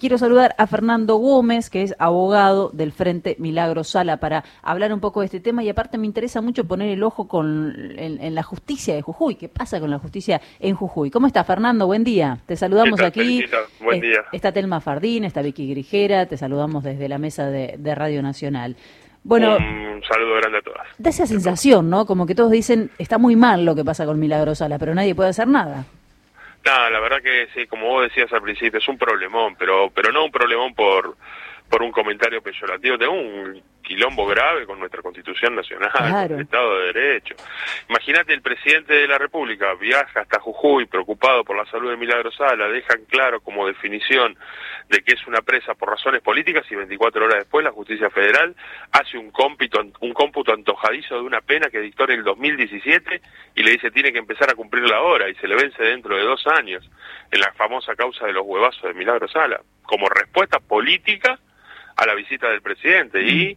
quiero saludar a Fernando Gómez, que es abogado del Frente Milagro Sala, para hablar un poco de este tema, y aparte me interesa mucho poner el ojo en la justicia de Jujuy. ¿Qué pasa con la justicia en Jujuy? ¿Cómo está, Fernando? Buen día. Te saludamos aquí. Buen día. Está Telma Fardín, está Vicky Grijera, te saludamos desde la mesa de Radio Nacional. Bueno, un saludo grande a todas. Da esa sensación, ¿no? Como que todos dicen, está muy mal lo que pasa con Milagro Sala, pero nadie puede hacer nada. No, la verdad que sí, como vos decías al principio, es un problemón, pero no un problemón por un comentario peyorativo. Tengo un quilombo grave con nuestra Constitución Nacional, claro, con el Estado de Derecho. Imagínate, el presidente de la República viaja hasta Jujuy preocupado por la salud de Milagro Sala, dejan claro como definición de que es una presa por razones políticas, y 24 horas después la Justicia Federal hace un cómputo antojadizo de una pena que dictó en el 2017 y le dice tiene que empezar a cumplirla ahora, y se le vence dentro de 2 años en la famosa causa de los huevazos de Milagro Sala, como respuesta política a la visita del presidente. Y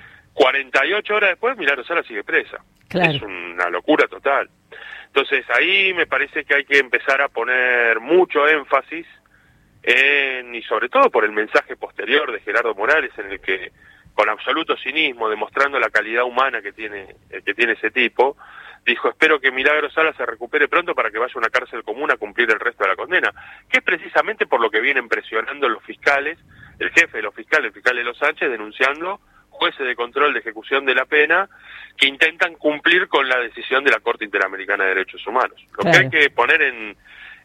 48 horas después Milagro Sala sigue presa. Claro. Es una locura total. Entonces ahí me parece que hay que empezar a poner mucho énfasis y sobre todo por el mensaje posterior de Gerardo Morales, en el que con absoluto cinismo, demostrando la calidad humana que tiene ese tipo, dijo: espero que Milagro Sala se recupere pronto para que vaya a una cárcel común a cumplir el resto de la condena, que es precisamente por lo que vienen presionando los fiscales, el jefe de los fiscales, el fiscal Elo Sánchez, denunciando jueces de control de ejecución de la pena que intentan cumplir con la decisión de la Corte Interamericana de Derechos Humanos. Lo claro, que hay que poner en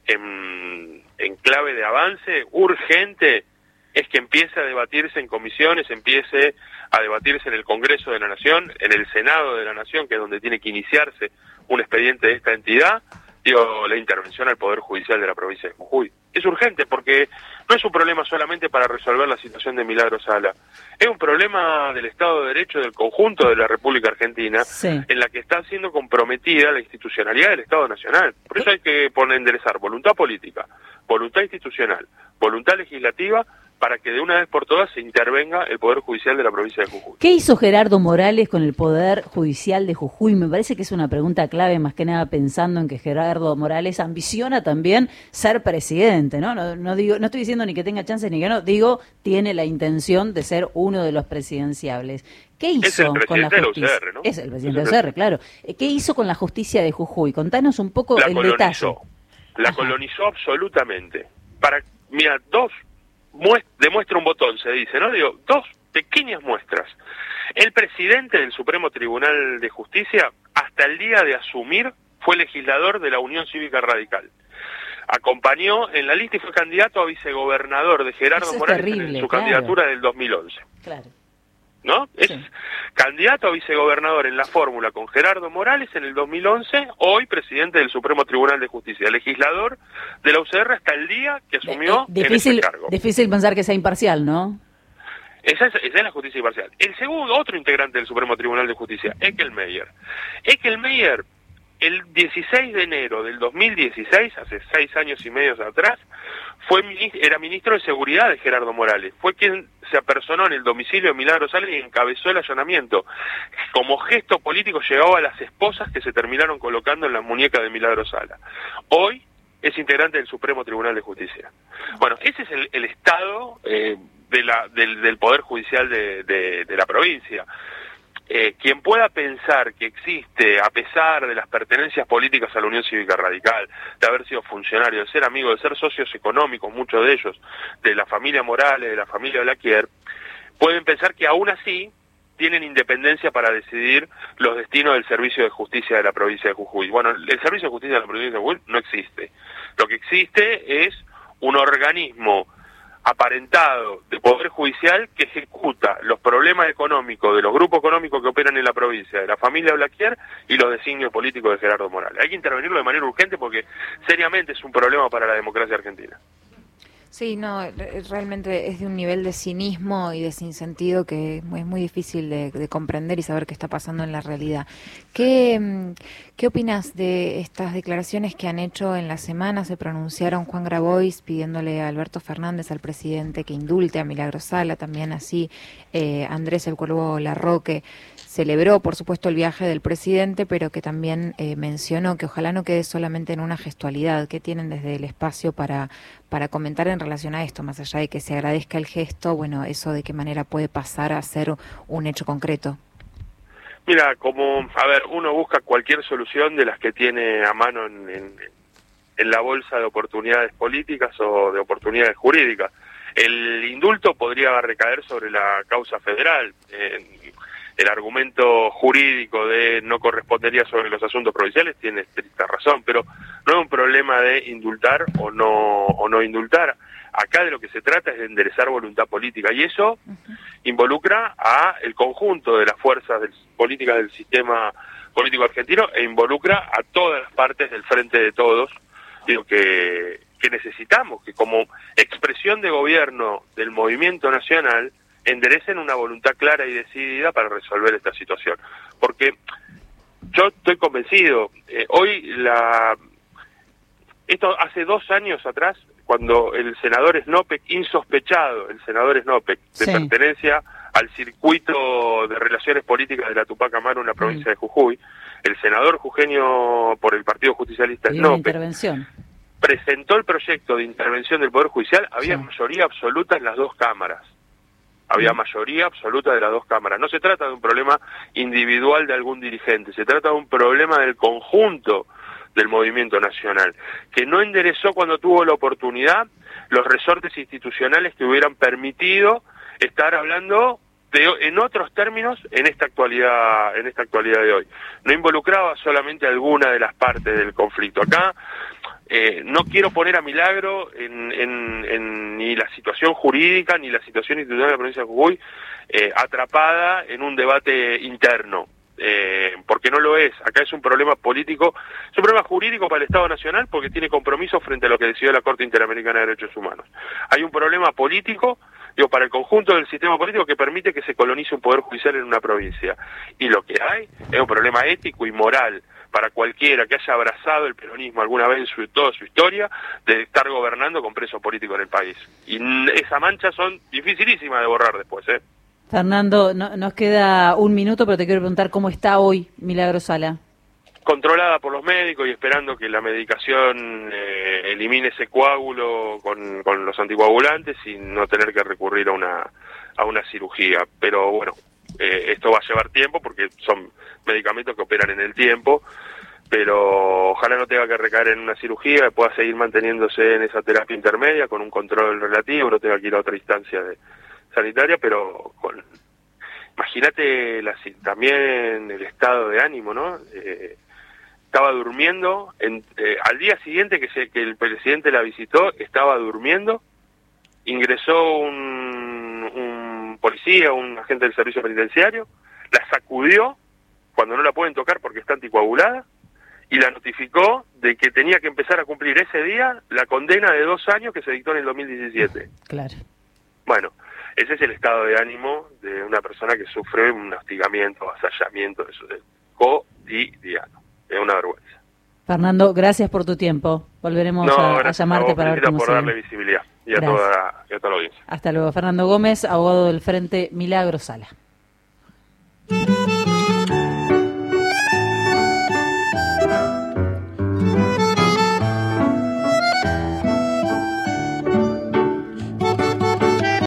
clave de avance urgente es que empiece a debatirse en comisiones, empiece a debatirse en el Congreso de la Nación, en el Senado de la Nación, que es donde tiene que iniciarse un expediente de esta entidad, la intervención al Poder Judicial de la provincia de Jujuy. Es urgente porque no es un problema solamente para resolver la situación de Milagro Sala, es un problema del Estado de Derecho del conjunto de la República Argentina, sí, en la que está siendo comprometida la institucionalidad del Estado Nacional. Por eso hay que enderezar voluntad política, voluntad institucional, voluntad legislativa, para que de una vez por todas se intervenga el Poder Judicial de la provincia de Jujuy. ¿Qué hizo Gerardo Morales con el Poder Judicial de Jujuy? Me parece que es una pregunta clave, más que nada pensando en que Gerardo Morales ambiciona también ser presidente, ¿no? No estoy diciendo ni que tenga chances ni que no, digo, tiene la intención de ser uno de los presidenciables. ¿Qué hizo con la justicia? Es el presidente de la UCR, ¿no? Es el presidente de la UCR, claro. ¿Qué hizo con la justicia de Jujuy? Contanos un poco el detalle. La colonizó absolutamente. Mira, demuestra un botón, se dice, ¿no? Digo, 2 pequeñas muestras. El presidente del Supremo Tribunal de Justicia, hasta el día de asumir, fue legislador de la Unión Cívica Radical. Acompañó en la lista y fue candidato a vicegobernador de Gerardo Morales en su candidatura del 2011. Claro. ¿No? Es candidato a vicegobernador en la fórmula con Gerardo Morales en el 2011, hoy presidente del Supremo Tribunal de Justicia, legislador de la UCR hasta el día que asumió en ese cargo. Difícil pensar que sea imparcial, ¿no? Esa es la justicia imparcial. El segundo, otro integrante del Supremo Tribunal de Justicia, Eckelmeyer. Eckelmeyer, el 16 de enero del 2016, hace 6 años y medio atrás, era ministro de Seguridad de Gerardo Morales. Fue quien se apersonó en el domicilio de Milagro Sala y encabezó el allanamiento. Como gesto político llegaba a las esposas que se terminaron colocando en las muñecas de Milagro Sala. Hoy es integrante del Supremo Tribunal de Justicia. Bueno, ese es el estado del Poder Judicial de la provincia. Quien pueda pensar que existe, a pesar de las pertenencias políticas a la Unión Cívica Radical, de haber sido funcionario, de ser amigo, de ser socios económicos, muchos de ellos, de la familia Morales, de la familia Blaquier, pueden pensar que aún así tienen independencia para decidir los destinos del Servicio de Justicia de la provincia de Jujuy. Bueno, el Servicio de Justicia de la provincia de Jujuy no existe. Lo que existe es un organismo aparentado de Poder Judicial que ejecuta los problemas económicos de los grupos económicos que operan en la provincia, de la familia Blaquier y los designios políticos de Gerardo Morales. Hay que intervenirlo de manera urgente porque seriamente es un problema para la democracia argentina. Sí, no, realmente es de un nivel de cinismo y de sinsentido que es muy difícil de comprender y saber qué está pasando en la realidad. ¿Qué opinas de estas declaraciones que han hecho en la semana? Se pronunciaron Juan Grabois pidiéndole a Alberto Fernández, al presidente, que indulte a Milagro Sala, también así Andrés el Cuervo Larroque celebró, por supuesto, el viaje del presidente, pero que también mencionó que ojalá no quede solamente en una gestualidad. ¿Qué tienen desde el espacio para comentar en en relación a esto, más allá de que se agradezca el gesto, bueno, eso de qué manera puede pasar a ser un hecho concreto. Mira, uno busca cualquier solución de las que tiene a mano en la bolsa de oportunidades políticas o de oportunidades jurídicas. El indulto podría recaer sobre la causa federal. El argumento jurídico de no correspondería sobre los asuntos provinciales tiene estricta razón, pero no es un problema de indultar o no indultar. Acá de lo que se trata es de enderezar voluntad política, y eso involucra a el conjunto de las fuerzas políticas del sistema político argentino e involucra a todas las partes del frente de todos. Digo que necesitamos que como expresión de gobierno del movimiento nacional enderecen una voluntad clara y decidida para resolver esta situación. Porque yo estoy convencido, esto hace 2 años atrás, cuando el senador Snopek, insospechado, el senador Snopek, de pertenencia al circuito de relaciones políticas de la Tupac Amaru en la provincia de Jujuy, el senador jujeño por el Partido Justicialista Snopek, presentó el proyecto de intervención del Poder Judicial, había mayoría absoluta en las 2 cámaras. Había mayoría absoluta de las 2 cámaras. No se trata de un problema individual de algún dirigente, se trata de un problema del conjunto del movimiento nacional, que no enderezó cuando tuvo la oportunidad los resortes institucionales que hubieran permitido estar hablando en otros términos en esta actualidad de hoy. No involucraba solamente alguna de las partes del conflicto. Acá no quiero poner a Milagro en ni la situación jurídica ni la situación institucional de la provincia de Jujuy atrapada en un debate interno, porque no lo es. Acá es un problema político, es un problema jurídico para el Estado Nacional porque tiene compromiso frente a lo que decidió la Corte Interamericana de Derechos Humanos. Hay un problema político, para el conjunto del sistema político que permite que se colonice un poder judicial en una provincia. Y lo que hay es un problema ético y moral para cualquiera que haya abrazado el peronismo alguna vez en toda su historia, de estar gobernando con presos políticos en el país. Y esas manchas son dificilísimas de borrar después, Fernando, nos queda 1 minuto, pero te quiero preguntar cómo está hoy Milagro Sala. Controlada por los médicos y esperando que la medicación elimine ese coágulo con los anticoagulantes y no tener que recurrir a una cirugía. Pero bueno, esto va a llevar tiempo porque son medicamentos que operan en el tiempo, pero ojalá no tenga que recaer en una cirugía, que pueda seguir manteniéndose en esa terapia intermedia con un control relativo, no tenga que ir a otra instancia sanitaria, pero imagínate también el estado de ánimo, ¿no? Estaba durmiendo, al día siguiente que el presidente la visitó, estaba durmiendo, ingresó un policía, un agente del servicio penitenciario, la sacudió cuando no la pueden tocar porque está anticoagulada, y la notificó de que tenía que empezar a cumplir ese día la condena de 2 años que se dictó en el 2017. Claro. Bueno, ese es el estado de ánimo de una persona que sufre un hostigamiento, avasallamiento cotidiano. Es una vergüenza. Fernando, gracias por tu tiempo. Volveremos a llamarte para ver cómo por darle visibilidad y a toda la audiencia. Hasta luego. Fernando Gómez, abogado del Frente Milagro Sala.